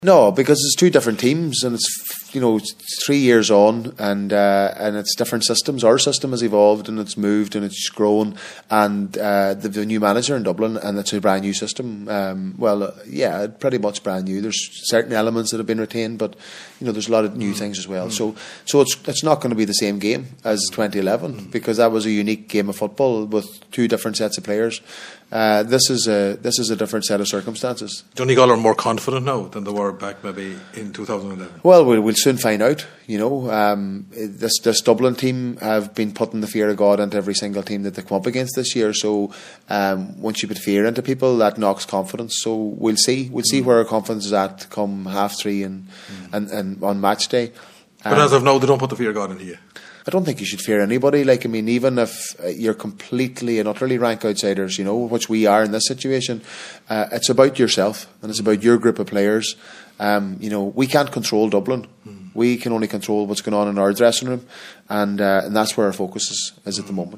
No, because it's two different teams, and it's 3 years on, and it's different systems. Our system has evolved, and it's moved, and it's grown, and the new manager in Dublin, and it's a brand new system. Pretty much brand new. There's certain elements that have been retained, but there's a lot of new things as well. So it's not going to be the same game as 2011 because that was a unique game of football with two different sets of players. This is a different set of circumstances. Donegal are more confident now than they were back maybe in 2011. Well, we'll soon find out. This Dublin team have been putting the fear of God into every single team that they come up against this year. So once you put fear into people, that knocks confidence. So we'll see. We'll see where our confidence is at come 3:30 and on match day. But as of now, they don't put the fear of God into you. I don't think you should fear anybody. Even if you're completely and utterly rank outsiders, which we are in this situation, it's about yourself and it's about your group of players. We can't control Dublin. We can only control what's going on in our dressing room, and that's where our focus is at the moment.